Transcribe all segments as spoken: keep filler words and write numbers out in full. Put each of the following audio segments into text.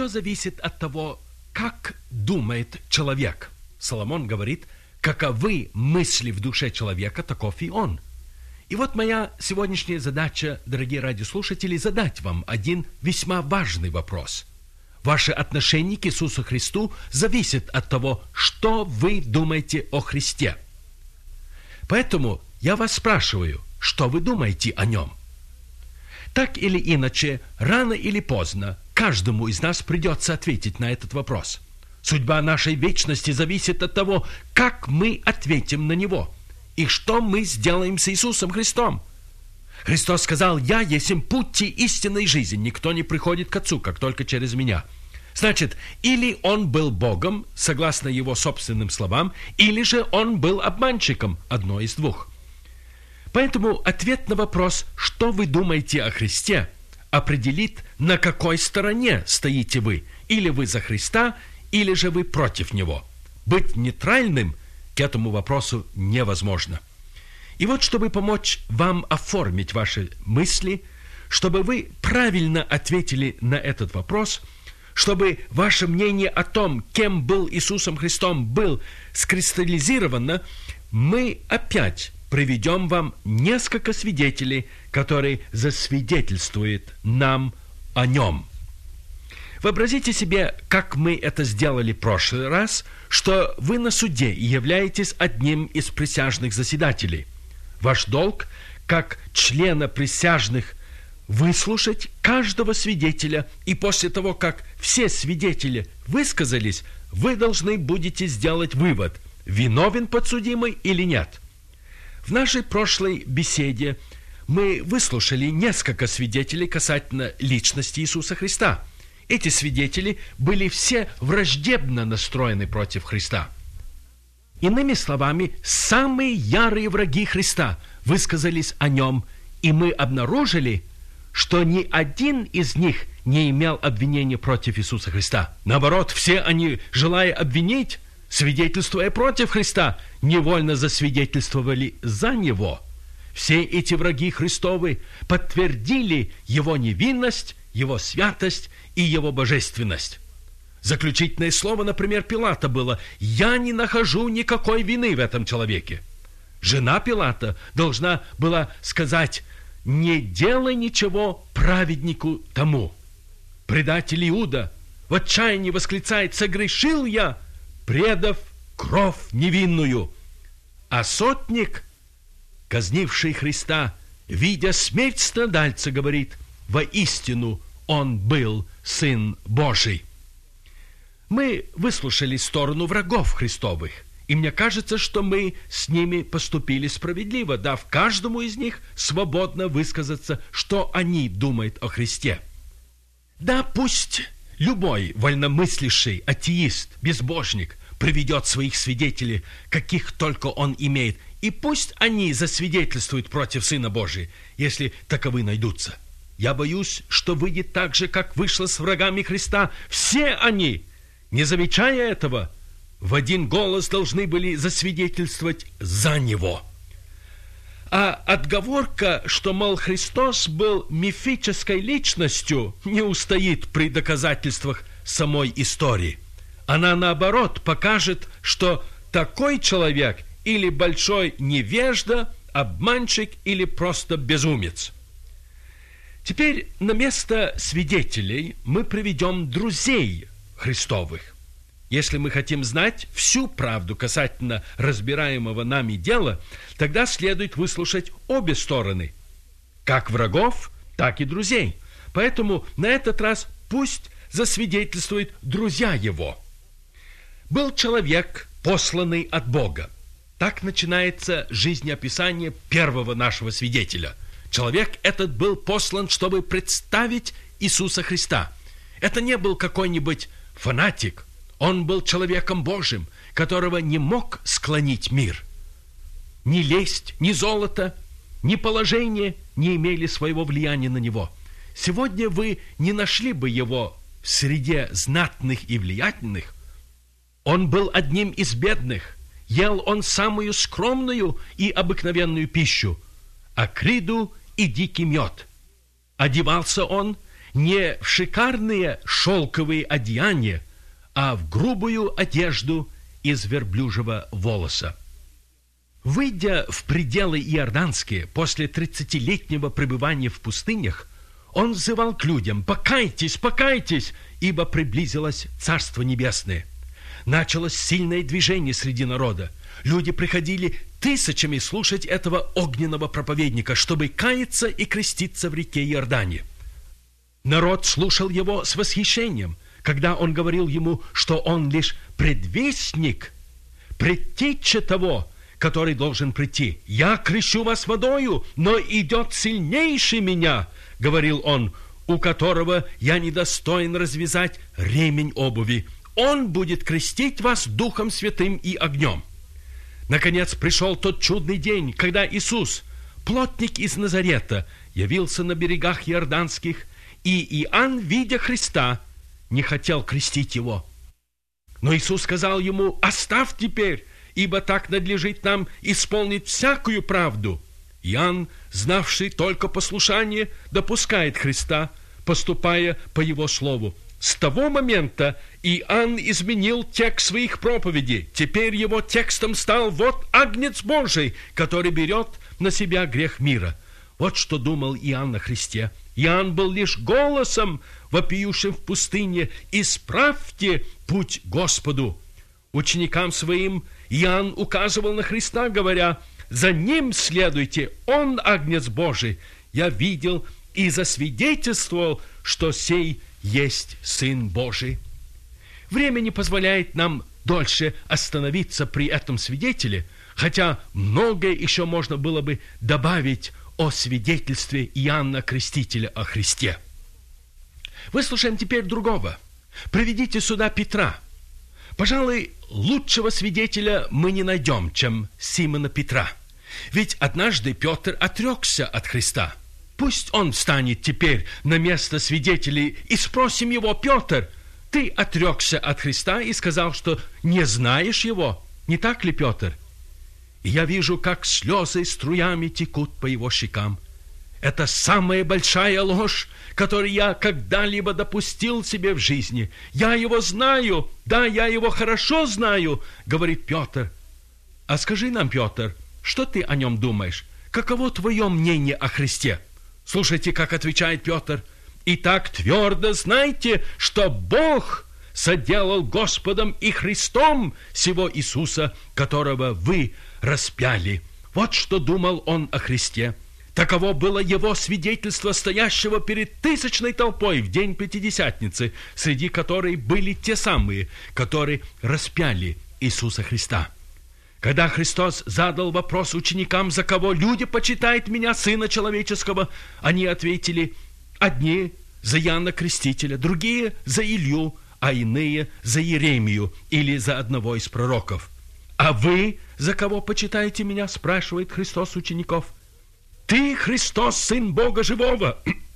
все зависит от того, как думает человек. Соломон говорит: каковы мысли в душе человека, таков и он. И вот моя сегодняшняя задача, дорогие радиослушатели, задать вам один весьма важный вопрос. Ваше отношение к Иисусу Христу зависит от того, что вы думаете о Христе. Поэтому я вас спрашиваю, что вы думаете о Нем? Так или иначе, рано или поздно, каждому из нас придется ответить на этот вопрос. Судьба нашей вечности зависит от того, как мы ответим на Него, и что мы сделаем с Иисусом Христом. Христос сказал: «Я есть путь истинной жизни, никто не приходит к Отцу, как только через Меня». Значит, или Он был Богом, согласно Его собственным словам, или же Он был обманщиком, одно из двух. Поэтому ответ на вопрос, что вы думаете о Христе, определит, на какой стороне стоите вы. Или вы за Христа, или же вы против Него. Быть нейтральным к этому вопросу невозможно. И вот, чтобы помочь вам оформить ваши мысли, чтобы вы правильно ответили на этот вопрос, чтобы ваше мнение о том, кем был Иисусом Христом, был скристаллизировано, мы опять приведем вам несколько свидетелей, которые засвидетельствуют нам о Нем. Вообразите себе, как мы это сделали в прошлый раз, что вы на суде и являетесь одним из присяжных заседателей. Ваш долг, как члена присяжных, выслушать каждого свидетеля, и после того, как все свидетели высказались, вы должны будете сделать вывод, виновен подсудимый или нет. В нашей прошлой беседе мы выслушали несколько свидетелей касательно личности Иисуса Христа. Эти свидетели были все враждебно настроены против Христа. Иными словами, самые ярые враги Христа высказались о Нем, и мы обнаружили, что ни один из них не имел обвинения против Иисуса Христа. Наоборот, все они, желая обвинить, свидетельствуя против Христа, невольно засвидетельствовали за Него. Все эти враги Христовы подтвердили Его невинность, Его святость и Его божественность. Заключительное слово, например, Пилата было: «Я не нахожу никакой вины в этом человеке». Жена Пилата должна была сказать: «Не делай ничего праведнику тому». Предатель Иуда в отчаянии восклицает: «Согрешил я, предав кровь невинную». А сотник, казнивший Христа, видя смерть страдальца, говорит: «Воистину он был Сын Божий». Мы выслушали сторону врагов Христовых, и мне кажется, что мы с ними поступили справедливо, дав каждому из них свободно высказаться, что они думают о Христе. Да, пусть любой вольномыслящий атеист, безбожник приведет своих свидетелей, каких только он имеет, и пусть они засвидетельствуют против Сына Божия, если таковы найдутся. Я боюсь, что выйдет так же, как вышло с врагами Христа. Все они, не замечая этого, в один голос должны были засвидетельствовать за Него. А отговорка, что, мол, Христос был мифической личностью, не устоит при доказательствах самой истории. Она, наоборот, покажет, что такой человек или большой невежда, обманщик или просто безумец. Теперь на место свидетелей мы приведем друзей Христовых. Если мы хотим знать всю правду касательно разбираемого нами дела, тогда следует выслушать обе стороны, как врагов, так и друзей. Поэтому на этот раз пусть засвидетельствуют друзья его. Был человек, посланный от Бога. Так начинается жизнеописание первого нашего свидетеля. Человек этот был послан, чтобы представить Иисуса Христа. Это не был какой-нибудь фанатик. Он был человеком Божьим, которого не мог склонить мир. Ни лесть, ни золото, ни положение не имели своего влияния на него. Сегодня вы не нашли бы его в среде знатных и влиятельных. Он был одним из бедных. Ел он самую скромную и обыкновенную пищу, акриду и дикий мед. Одевался он не в шикарные шелковые одеяния, а в грубую одежду из верблюжьего волоса. Выйдя в пределы иорданские после тридцатилетнего пребывания в пустынях, он взывал к людям: «Покайтесь, покайтесь, ибо приблизилось Царство Небесное». Началось сильное движение среди народа. Люди приходили тысячами слушать этого огненного проповедника, чтобы каяться и креститься в реке Иордане. Народ слушал его с восхищением, когда он говорил ему, что он лишь предвестник, предтеча того, который должен прийти. «Я крещу вас водою, но идет сильнейший меня», — говорил он, «у которого я недостоин развязать ремень обуви. Он будет крестить вас Духом Святым и огнем». Наконец пришел тот чудный день, когда Иисус, плотник из Назарета, явился на берегах Иорданских, и Иоанн, видя Христа, не хотел крестить его. Но Иисус сказал ему: «Оставь теперь, ибо так надлежит нам исполнить всякую правду». Иоанн, знавший только послушание, допускает Христа, поступая по его слову. С того момента Иоанн изменил текст своих проповедей. Теперь его текстом стал: «Вот Агнец Божий, который берет на себя грех мира». Вот что думал Иоанн о Христе. Иоанн был лишь голосом, вопиющим в пустыне: «Исправьте путь Господу». Ученикам своим Иоанн указывал на Христа, говоря: «За ним следуйте, он Агнец Божий. Я видел и засвидетельствовал, что сей есть Сын Божий». Время не позволяет нам дольше остановиться при этом свидетеле, хотя многое еще можно было бы добавить о свидетельстве Иоанна Крестителя о Христе. Выслушаем теперь другого. Приведите сюда Петра. Пожалуй, лучшего свидетеля мы не найдем, чем Симона Петра. Ведь однажды Петр отрекся от Христа. Пусть он встанет теперь на место свидетелей, и спросим его: «Петр, ты отрекся от Христа и сказал, что не знаешь его, не так ли, Петр?» И я вижу, как слезы струями текут по его щекам. Это самая большая ложь, которую я когда-либо допустил себе в жизни. «Я его знаю, да, я его хорошо знаю», — говорит Петр. А скажи нам, Петр, что ты о нем думаешь? Каково твое мнение о Христе? Слушайте, как отвечает Петр: «Итак, твердо знайте, что Бог соделал Господом и Христом сего Иисуса, которого вы распяли». Вот что думал он о Христе. Таково было его свидетельство, стоящего перед тысячной толпой в день Пятидесятницы, среди которой были те самые, которые распяли Иисуса Христа. Когда Христос задал вопрос ученикам: «За кого люди почитают меня, Сына Человеческого?», они ответили: «Одни за Иоанна Крестителя, другие за Илью, а иные за Иеремию или за одного из пророков». «А вы за кого почитаете меня?» — спрашивает Христос учеников. «Ты, Христос, Сын Бога Живого»,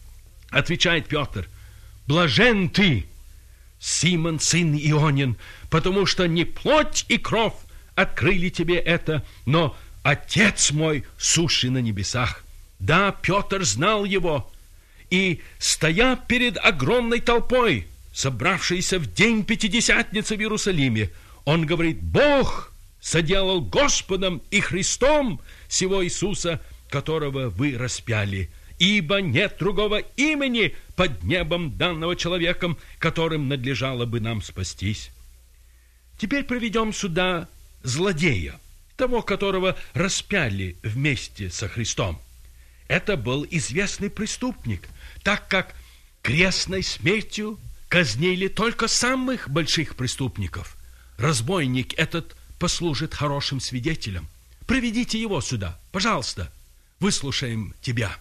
— отвечает Петр. «Блажен ты, Симон, сын Ионин, потому что не плоть и кровь открыли тебе это, но Отец мой, сущий на небесах». Да, Петр знал его, и, стоя перед огромной толпой, собравшейся в день Пятидесятницы в Иерусалиме, он говорит: «Бог соделал Господом и Христом сего Иисуса, которого вы распяли, ибо нет другого имени под небом данного человеком, которым надлежало бы нам спастись». Теперь приведем сюда злодея, того, которого распяли вместе со Христом. Это был известный преступник, так как крестной смертью казнили только самых больших преступников. Разбойник этот послужит хорошим свидетелем. Приведите его сюда, пожалуйста. Выслушаем тебя.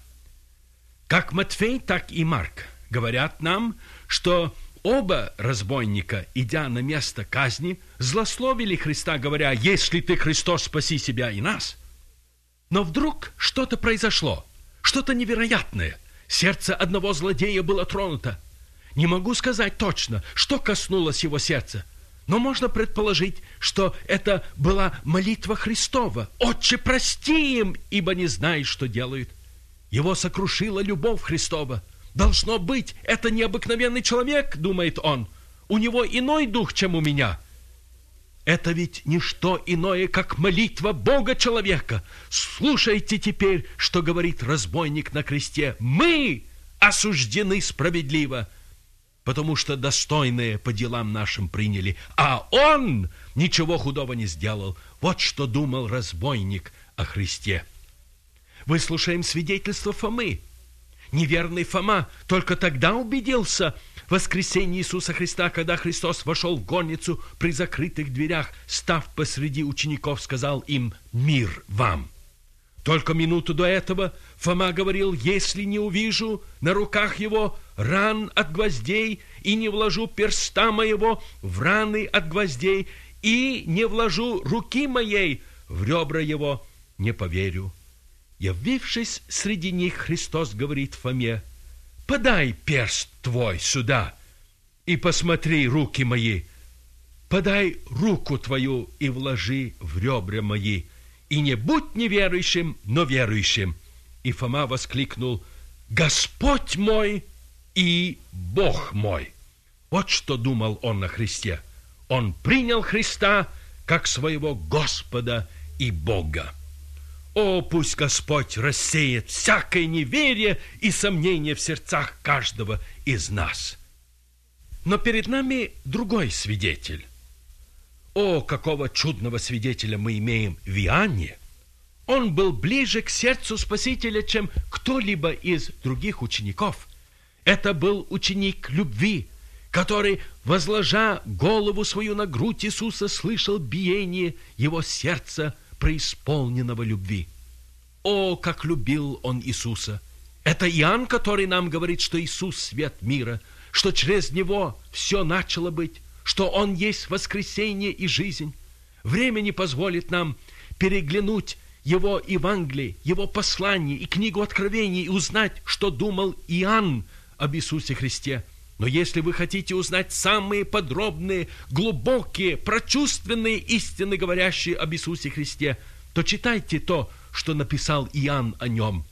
Как Матфей, так и Марк говорят нам, что оба разбойника, идя на место казни, злословили Христа, говоря: «Если ты Христос, спаси себя и нас». Но вдруг что-то произошло, что-то невероятное. Сердце одного злодея было тронуто. Не могу сказать точно, что коснулось его сердца, но можно предположить, что это была молитва Христова: «Отче, прости им, ибо не знают, что делают». Его сокрушила любовь Христова. Должно быть, это необыкновенный человек, думает он. У него иной дух, чем у меня. Это ведь не что иное, как молитва Бога-человека. Слушайте теперь, что говорит разбойник на кресте. Мы осуждены справедливо, потому что достойные по делам нашим приняли, а он ничего худого не сделал. Вот что думал разбойник о Христе. Выслушаем свидетельство Фомы. Неверный Фома только тогда убедился в воскресении Иисуса Христа, когда Христос вошел в горницу при закрытых дверях, став посреди учеников, сказал им: «Мир вам». Только минуту до этого Фома говорил: «Если не увижу на руках его ран от гвоздей, и не вложу перста моего в раны от гвоздей, и не вложу руки моей в ребра его, не поверю». Явившись среди них, Христос говорит Фоме: «Подай перст твой сюда и посмотри руки мои. Подай руку твою и вложи в ребра мои. И не будь неверующим, но верующим». И Фома воскликнул: «Господь мой и Бог мой». Вот что думал он о Христе. Он принял Христа как своего Господа и Бога. О, пусть Господь рассеет всякое неверие и сомнение в сердцах каждого из нас. Но перед нами другой свидетель. О, какого чудного свидетеля мы имеем в Иоанне! Он был ближе к сердцу Спасителя, чем кто-либо из других учеников. Это был ученик любви, который, возложа голову свою на грудь Иисуса, слышал биение его сердца, преисполненного любви. О, как любил он Иисуса! Это Иоанн, который нам говорит, что Иисус – свет мира, что через Него все начало быть, что Он есть воскресение и жизнь. Время не позволит нам переглянуть Его Евангелие, Его послание и книгу Откровений и узнать, что думал Иоанн об Иисусе Христе. Но если вы хотите узнать самые подробные, глубокие, прочувственные истины, говорящие об Иисусе Христе, то читайте то, что написал Иоанн о Нем.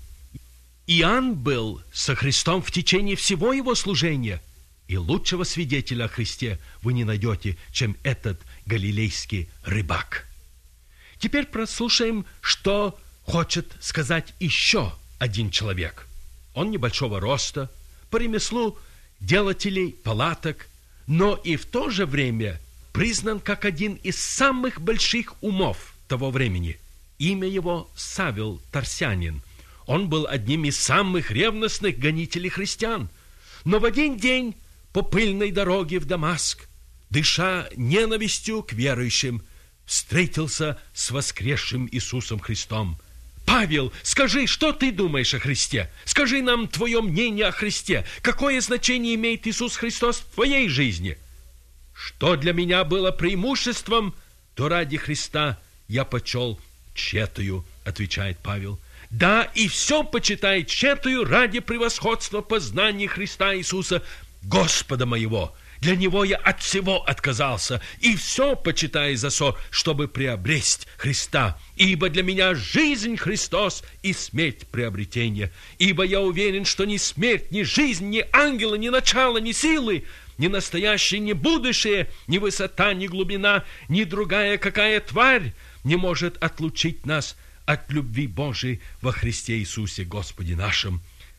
Иоанн был со Христом в течение всего его служения, и лучшего свидетеля о Христе вы не найдете, чем этот галилейский рыбак. Теперь прослушаем, что хочет сказать еще один человек. Он небольшого роста, по ремеслу делателей палаток, но и в то же время признан как один из самых больших умов того времени. Имя его Савел Тарсянин. Он был одним из самых ревностных гонителей христиан. Но в один день по пыльной дороге в Дамаск, дыша ненавистью к верующим, встретился с воскресшим Иисусом Христом. «Павел, скажи, что ты думаешь о Христе? Скажи нам твое мнение о Христе. Какое значение имеет Иисус Христос в твоей жизни? Что для меня было преимуществом, то ради Христа я почел тщетою», отвечает Павел. «Да, и все почитает тщетою ради превосходства познания Христа Иисуса, Господа моего. Для Него я от всего отказался, и все почитаю за со, чтобы приобресть Христа. Ибо для меня жизнь Христос и смерть приобретение. Ибо я уверен, что ни смерть, ни жизнь, ни ангелы, ни начало, ни силы, ни настоящее, ни будущее, ни высота, ни глубина, ни другая какая тварь не может отлучить нас от любви Божией во Христе Иисусе Господе нашим».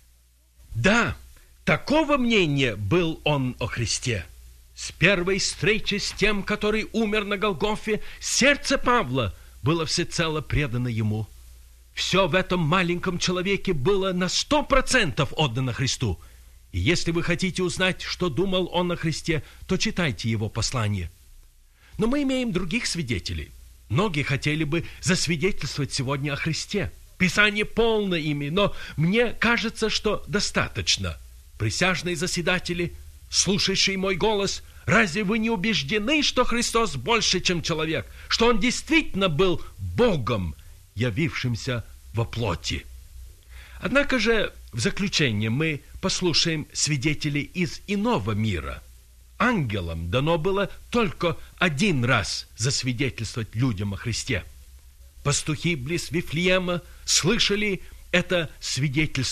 Да, такого мнения был он о Христе. С первой встречи с тем, который умер на Голгофе, сердце Павла было всецело предано ему. Все в этом маленьком человеке было на сто процентов отдано Христу. И если вы хотите узнать, что думал он о Христе, то читайте его послание. Но мы имеем других свидетелей. Многие хотели бы засвидетельствовать сегодня о Христе. Писание полно ими, но мне кажется, что достаточно. Присяжные заседатели, слушающие мой голос, разве вы не убеждены, что Христос больше, чем человек, что Он действительно был Богом, явившимся во плоти? Однако же в заключение мы послушаем свидетелей из иного мира. Ангелам дано было только один раз засвидетельствовать людям о Христе. Пастухи близ Вифлеема слышали это свидетельство,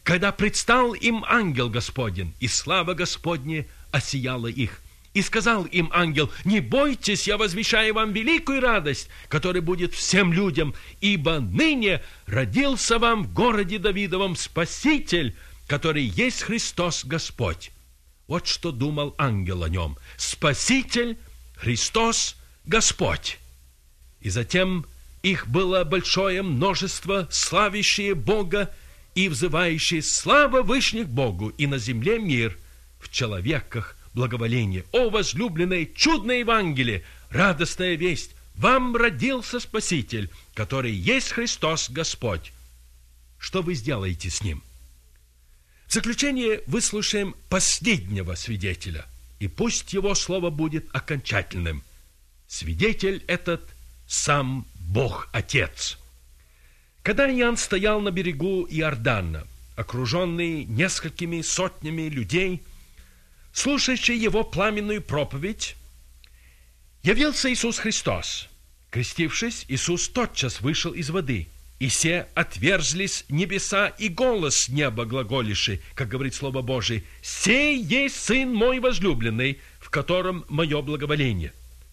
когда предстал им ангел Господень, и слава Господня осияла их. И сказал им ангел: «Не бойтесь, я возвещаю вам великую радость, которая будет всем людям, ибо ныне родился вам в городе Давидовом Спаситель, который есть Христос Господь». Вот что думал ангел о нем: Спаситель, Христос, Господь. И затем их было большое множество, славящие Бога и взывающие: слава вышних Богу, и на земле мир, в человеках благоволение. О, возлюбленное, чудное Евангелие, радостная весть! Вам родился Спаситель, который есть Христос Господь. Что вы сделаете с Ним? В заключение выслушаем последнего свидетеля, и пусть его слово будет окончательным. Свидетель этот – сам Бог Отец. Когда Иоанн стоял на берегу Иордана, окруженный несколькими сотнями людей, слушающий его пламенную проповедь, явился Иисус Христос. Крестившись, Иисус тотчас вышел из воды, и се отверзлись небеса, и голос с неба глаголиши, как говорит Слово Божие: «Сей есть Сын мой возлюбленный, в котором мое благоволение».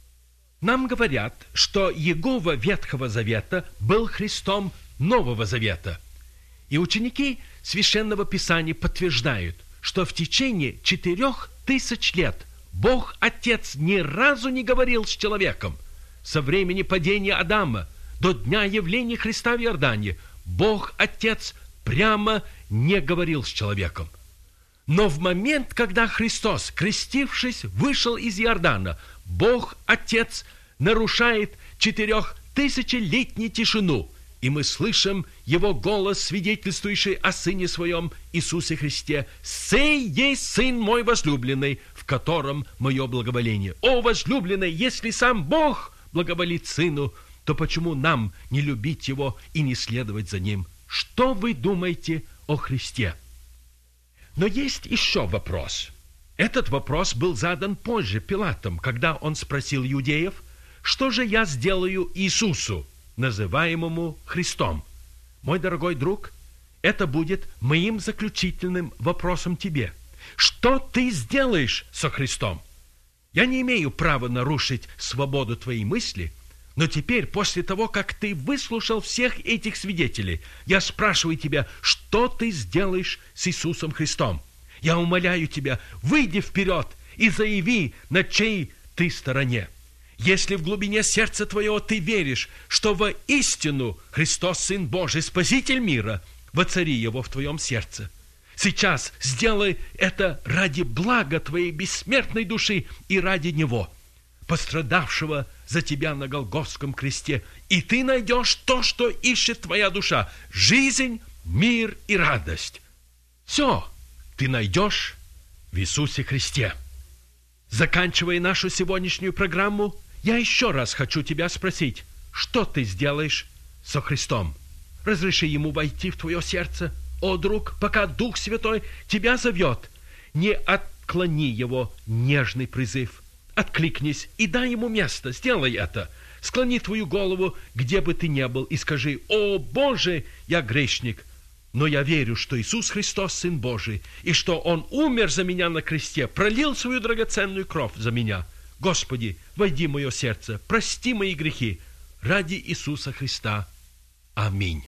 Нам говорят, что Иегова Ветхого Завета был Христом Нового Завета. И ученики Священного Писания подтверждают, что в течение четырех тысяч лет Бог Отец ни разу не говорил с человеком. Со времени падения Адама до дня явления Христа в Иордане Бог Отец прямо не говорил с человеком. Но в момент, когда Христос, крестившись, вышел из Иордана, Бог Отец нарушает четырехтысячелетнюю тишину, и мы слышим Его голос, свидетельствующий о Сыне Своем Иисусе Христе: «Сей есть Сын мой возлюбленный, в котором мое благоволение». О, возлюбленный, если сам Бог благоволит Сыну, то почему нам не любить Его и не следовать за Ним? Что вы думаете о Христе? Но есть еще вопрос. Этот вопрос был задан позже Пилатом, когда он спросил иудеев: «Что же я сделаю Иисусу, называемому Христом?» Мой дорогой друг, это будет моим заключительным вопросом тебе. Что ты сделаешь со Христом? Я не имею права нарушить свободу твоей мысли, но теперь, после того, как ты выслушал всех этих свидетелей, я спрашиваю тебя, что ты сделаешь с Иисусом Христом? Я умоляю тебя, выйди вперед и заяви, на чьей ты стороне. Если в глубине сердца твоего ты веришь, что воистину Христос Сын Божий, Спаситель мира, воцари Его в твоем сердце. Сейчас сделай это ради блага твоей бессмертной души и ради Него, пострадавшего за тебя на Голгофском кресте, и ты найдешь то, что ищет твоя душа: жизнь, мир и радость. Все ты найдешь в Иисусе Христе. Заканчивая нашу сегодняшнюю программу, я еще раз хочу тебя спросить: что ты сделаешь со Христом? Разреши Ему войти в твое сердце. О, друг, пока Дух Святой тебя зовет, не отклони Его нежный призыв. Откликнись и дай Ему место. Сделай это. Склони твою голову, где бы ты ни был, и скажи: «О, Боже, я грешник, но я верю, что Иисус Христос Сын Божий, и что Он умер за меня на кресте, пролил свою драгоценную кровь за меня. Господи, войди в мое сердце, прости мои грехи ради Иисуса Христа. Аминь».